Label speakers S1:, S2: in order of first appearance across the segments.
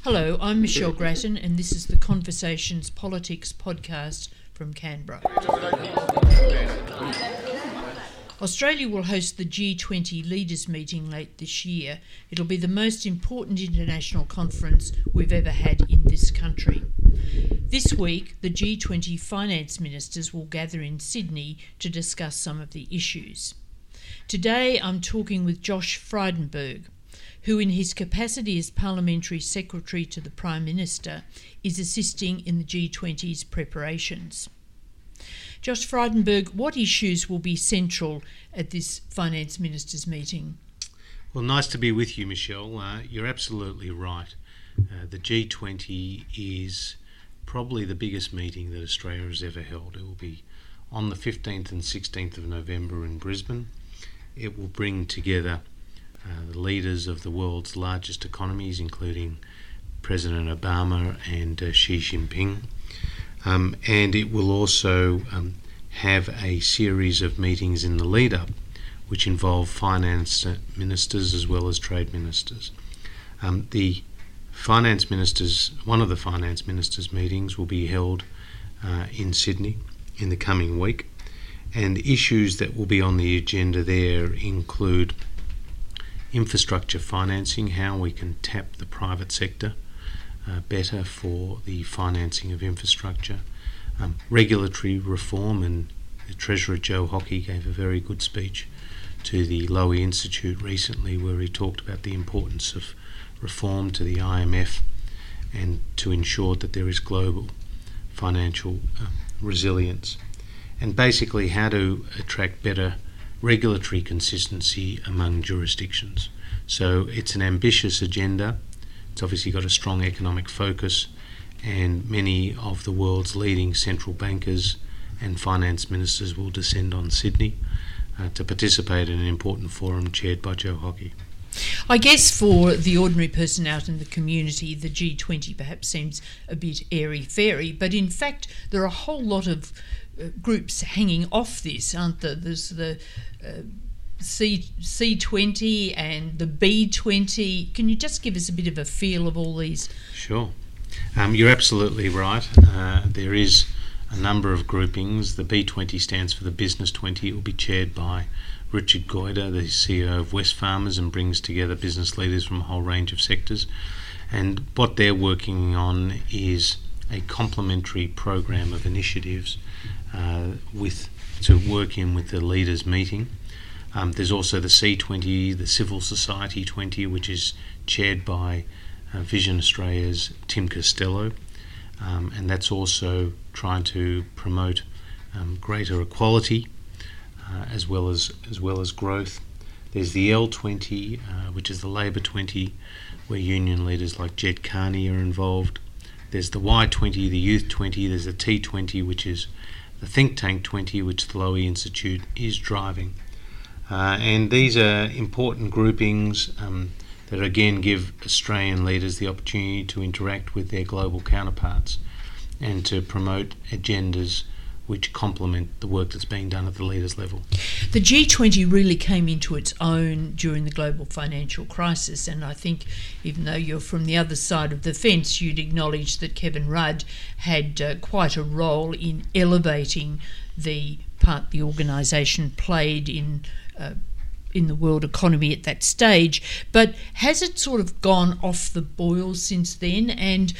S1: Hello, I'm Michelle Grattan and this is the Conversations Politics podcast from Canberra. Australia will host the G20 leaders meeting late this year. It'll be the most important international conference we've ever had in this country. This week, the G20 finance ministers will gather in Sydney to discuss some of the issues. Today, I'm talking with Josh Frydenberg, who in his capacity as Parliamentary Secretary to the Prime Minister is assisting in the G20's preparations. Josh Frydenberg, what issues will be central at this Finance Ministers' meeting?
S2: Well, nice to be with you, Michelle. You're absolutely right. The G20 is probably the biggest meeting that Australia has ever held. It will be on the 15th and 16th of November in Brisbane. It will bring together the leaders of the world's largest economies, including President Obama and Xi Jinping. And it will also have a series of meetings in the lead-up which involve finance ministers as well as trade ministers. The finance ministers, one of the finance ministers' meetings will be held in Sydney in the coming week, and issues that will be on the agenda there include infrastructure financing, how we can tap the private sector better for the financing of infrastructure, regulatory reform, and the Treasurer Joe Hockey gave a very good speech to the Lowy Institute recently where he talked about the importance of reform to the IMF and to ensure that there is global financial resilience, and basically how to attract better regulatory consistency among jurisdictions. So it's an ambitious agenda. It's obviously got a strong economic focus, and many of the world's leading central bankers and finance ministers will descend on Sydney to participate in an important forum chaired by Joe Hockey.
S1: I guess for the ordinary person out in the community, the G20 perhaps seems a bit airy-fairy, but in fact there are a whole lot of groups hanging off this, aren't there? There's the C20 and the B20. Can you just give us a bit of a feel of all these?
S2: Sure. You're absolutely right. There is a number of groupings. The B20 stands for the Business 20. It will be chaired by Richard Goyder, the CEO of Wesfarmers, and brings together business leaders from a whole range of sectors. And what they're working on is a complementary program of initiatives to work in with the leaders meeting. There's also the C20, the Civil Society 20, which is chaired by Vision Australia's Tim Costello, and that's also trying to promote greater equality as well as growth. There's the L20, which is the Labor 20, where union leaders like Jed Carney are involved. There's the Y20, the Youth 20. There's the T20, which is the Think Tank 20, which the Lowy Institute is driving. And these are important groupings that again give Australian leaders the opportunity to interact with their global counterparts and to promote agendas which complement the work that's being done at the leaders level.
S1: The G20 really came into its own during the global financial crisis, and I think even though you're from the other side of the fence, you'd acknowledge that Kevin Rudd had quite a role in elevating the part the organisation played in the world economy at that stage. But has it sort of gone off the boil since then, and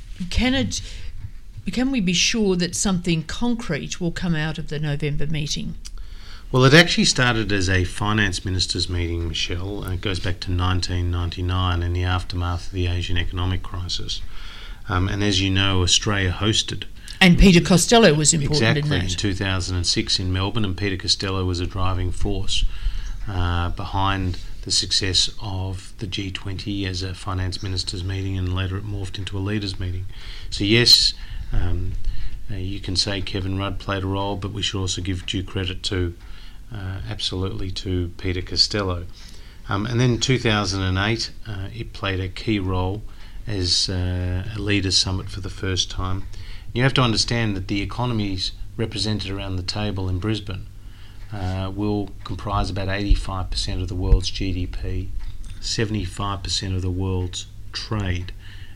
S1: can we be sure that something concrete will come out of the November meeting?
S2: Well, it actually started as a finance ministers' meeting, Michelle, and it goes back to 1999 in the aftermath of the Asian economic crisis. And as you know, Australia hosted.
S1: And Peter Costello was important
S2: exactly,
S1: in that.
S2: In 2006 in Melbourne, and Peter Costello was a driving force behind the success of the G20 as a finance ministers' meeting, and later it morphed into a leaders' meeting. So yes, you can say Kevin Rudd played a role, but we should also give due credit to absolutely to Peter Costello. And then in 2008, it played a key role as a leaders' summit for the first time. You have to understand that the economies represented around the table in Brisbane will comprise about 85% of the world's GDP, 75% of the world's trade,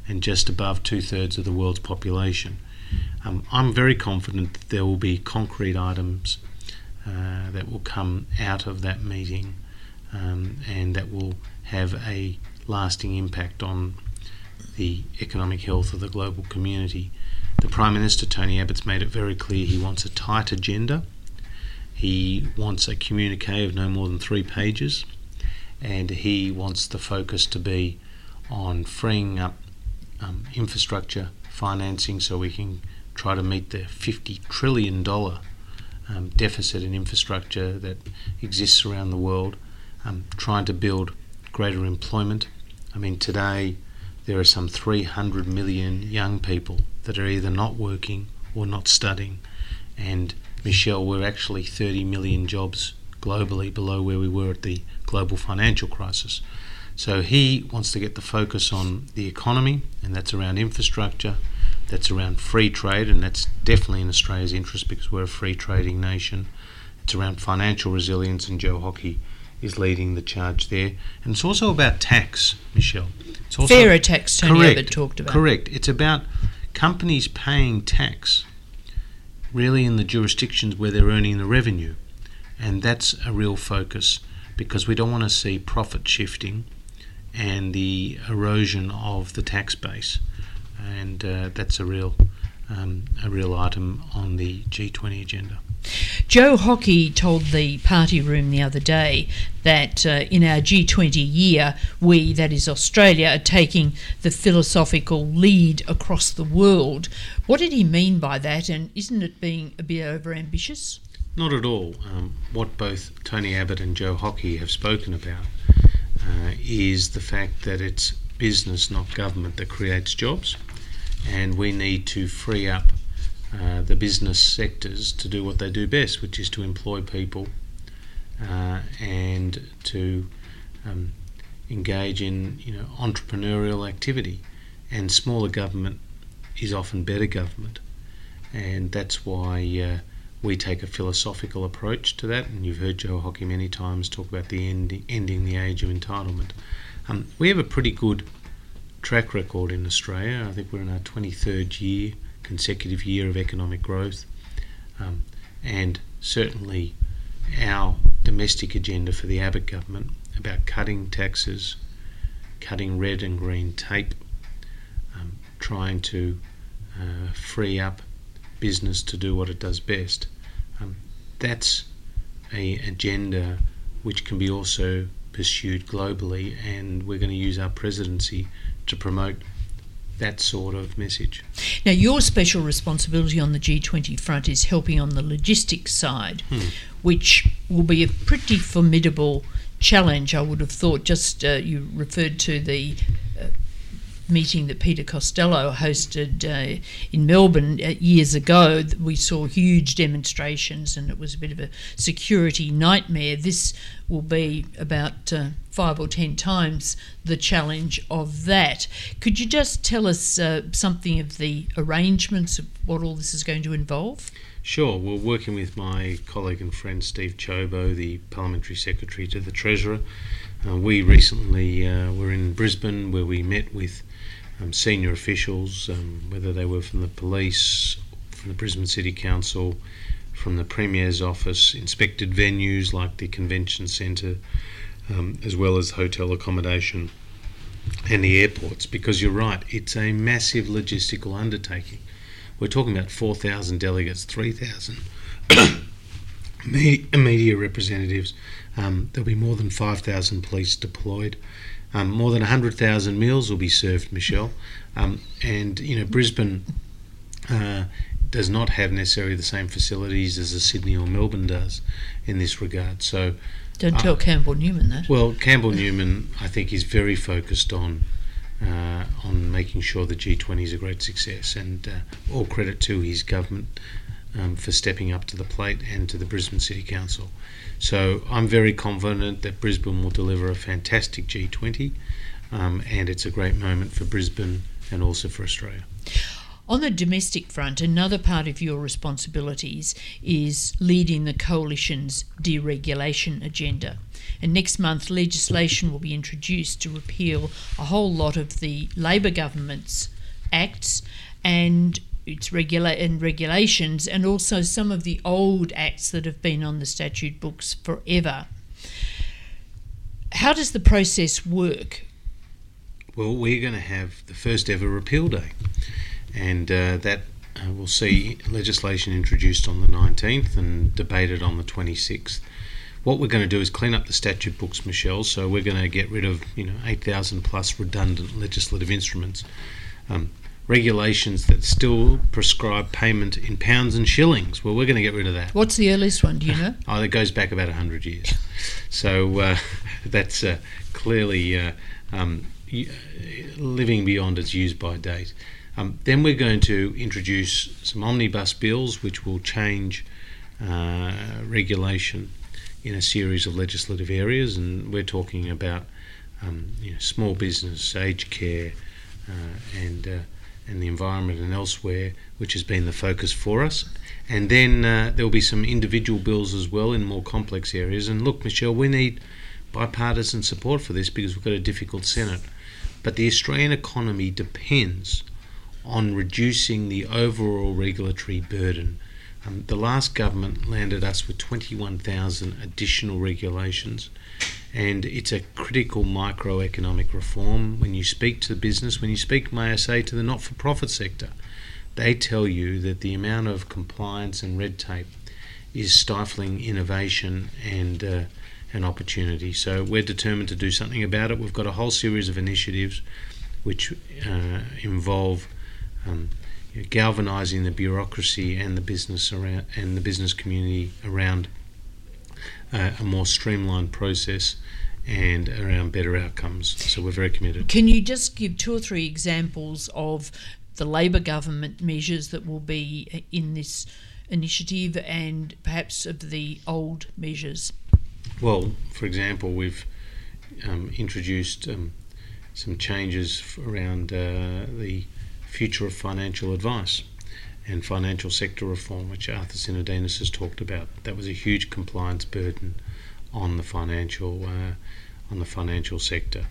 S2: and just above 2/3 of the world's population. I'm very confident that there will be concrete items that will come out of that meeting and that will have a lasting impact on the economic health of the global community. The Prime Minister, Tony Abbott's made it very clear he wants a tight agenda. He wants a communique of no more than 3 pages, and he wants the focus to be on freeing up infrastructure financing so we can try to meet the $50 trillion deficit in infrastructure that exists around the world, trying to build greater employment. I mean, today there are some 300 million young people that are either not working or not studying. And Michelle, we're actually 30 million jobs globally below where we were at the global financial crisis. So he wants to get the focus on the economy, and that's around infrastructure, that's around free trade, and that's definitely in Australia's interest because we're a free trading nation. It's around financial resilience, and Joe Hockey is leading the charge there. And it's also about tax, Michelle. It's also
S1: fairer tax, Tony Abbott talked about.
S2: Correct. It's about companies paying tax really in the jurisdictions where they're earning the revenue. And that's a real focus because we don't want to see profit shifting and the erosion of the tax base. And that's a real item on the G20 agenda.
S1: Joe Hockey told the party room the other day that in our G20 year, we, that is Australia, are taking the philosophical lead across the world. What did he mean by that, and isn't it being a bit overambitious?
S2: Not at all. What both Tony Abbott and Joe Hockey have spoken about is the fact that it's business, not government, that creates jobs, and we need to free up the business sectors to do what they do best, which is to employ people and to engage in entrepreneurial activity. And smaller government is often better government, and that's why we take a philosophical approach to that. And you've heard Joe Hockey many times talk about the ending the age of entitlement. We have a pretty good track record in Australia. I think we're in our 23rd consecutive year of economic growth, and certainly our domestic agenda for the Abbott government about cutting taxes, cutting red and green tape, trying to free up business to do what it does best. That's an agenda which can be also pursued globally, and we're going to use our presidency to promote that sort of message.
S1: Now, your special responsibility on the G20 front is helping on the logistics side, which will be a pretty formidable challenge, I would have thought. Just you referred to the meeting that Peter Costello hosted in Melbourne years ago. We saw huge demonstrations and it was a bit of a security nightmare. This will be about 5 or 10 times the challenge of that. Could you just tell us something of the arrangements of what all this is going to involve?
S2: Sure. We're working with my colleague and friend Steve Chobo, the Parliamentary Secretary to the Treasurer. We recently were in Brisbane where we met with senior officials, whether they were from the police, from the Brisbane City Council, from the Premier's office, inspected venues like the Convention Centre, as well as hotel accommodation and the airports, because you're right, it's a massive logistical undertaking. We're talking about 4,000 delegates, 3,000 media representatives. There'll be more than 5,000 police deployed. More than 100,000 meals will be served, Michelle. And Brisbane does not have necessarily the same facilities as a Sydney or Melbourne does in this regard. So
S1: don't tell Campbell Newman that.
S2: Well, Campbell Newman, I think, is very focused on making sure the G20 is a great success, and all credit to his government for stepping up to the plate and to the Brisbane City Council. So I'm very confident that Brisbane will deliver a fantastic G20, and it's a great moment for Brisbane and also for Australia.
S1: On the domestic front, another part of your responsibilities is leading the Coalition's deregulation agenda. And next month, legislation will be introduced to repeal a whole lot of the Labor government's acts and its regulations, and also some of the old acts that have been on the statute books forever. How does the process work?
S2: Well, we're going to have the first ever repeal day, and that will see legislation introduced on the 19th and debated on the 26th. What we're going to do is clean up the statute books, Michelle, so we're going to get rid of 8,000 plus redundant legislative instruments. Regulations that still prescribe payment in pounds and shillings. Well, we're going to get rid of that.
S1: What's the earliest one, do you know?
S2: It goes back about 100 years. So that's clearly living beyond its use-by date. Then we're going to introduce some omnibus bills which will change regulation in a series of legislative areas, and we're talking about small business, aged care, and the environment and elsewhere, which has been the focus for us. And then there will be some individual bills as well in more complex areas. And look, Michelle, we need bipartisan support for this because we've got a difficult Senate. But the Australian economy depends on reducing the overall regulatory burden. The last government landed us with 21,000 additional regulations, and it's a critical microeconomic reform. When you speak to the business, when you speak, may I say, to the not-for-profit sector, they tell you that the amount of compliance and red tape is stifling innovation and opportunity. So we're determined to do something about it. We've got a whole series of initiatives which involve galvanising the bureaucracy and the business around and the business community around a more streamlined process and around better outcomes. So we're very committed.
S1: Can you just give 2 or 3 examples of the Labor government measures that will be in this initiative, and perhaps of the old measures?
S2: Well, for example, we've introduced some changes around the future of financial advice and financial sector reform, which Arthur Sinodinos has talked about. That was a huge compliance burden on the financial sector.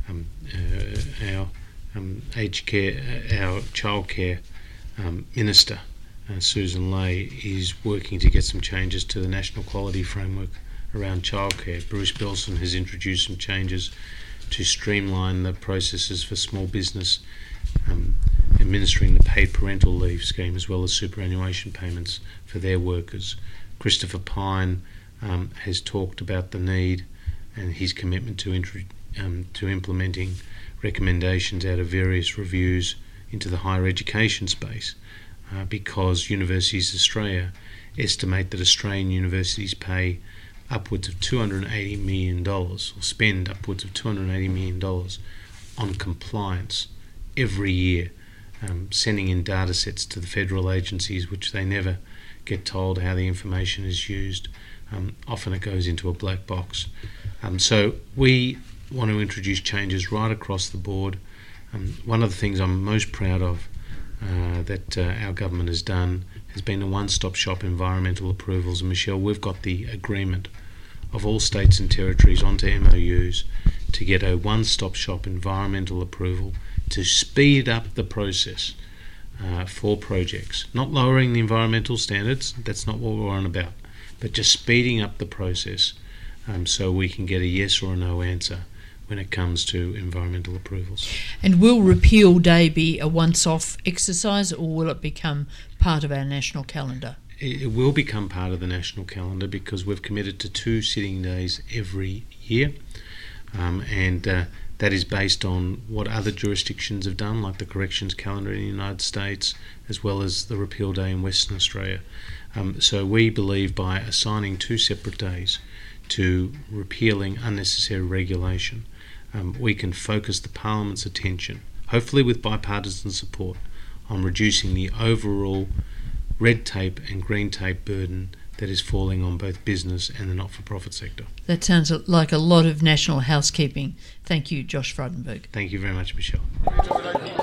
S2: Our aged care, our childcare minister, Susan Ley, is working to get some changes to the National Quality Framework around childcare. Bruce Belson has introduced some changes to streamline the processes for small business administering the paid parental leave scheme, as well as superannuation payments for their workers. Christopher Pyne has talked about the need and his commitment to implementing recommendations out of various reviews into the higher education space, because Universities Australia estimate that Australian universities pay upwards of $280 million, or spend upwards of $280 million on compliance every year, sending in data sets to the federal agencies which they never get told how the information is used. Often it goes into a black box. So we want to introduce changes right across the board. One of the things I'm most proud of that our government has done has been the one-stop shop environmental approvals. And Michelle, we've got the agreement of all states and territories onto MOUs to get a one-stop shop environmental approval to speed up the process for projects. Not lowering the environmental standards, that's not what we're on about, but just speeding up the process so we can get a yes or a no answer when it comes to environmental approvals.
S1: And will Repeal Day be a once-off exercise, or will it become part of our national calendar?
S2: It will become part of the national calendar because we've committed to 2 sitting days every year, and that is based on what other jurisdictions have done, like the corrections calendar in the United States, as well as the Repeal Day in Western Australia. So we believe by assigning 2 separate days to repealing unnecessary regulation, we can focus the Parliament's attention, hopefully with bipartisan support, on reducing the overall red tape and green tape burden that is falling on both business and the not-for-profit sector.
S1: That sounds like a lot of national housekeeping. Thank you, Josh Frydenberg.
S2: Thank you very much, Michelle.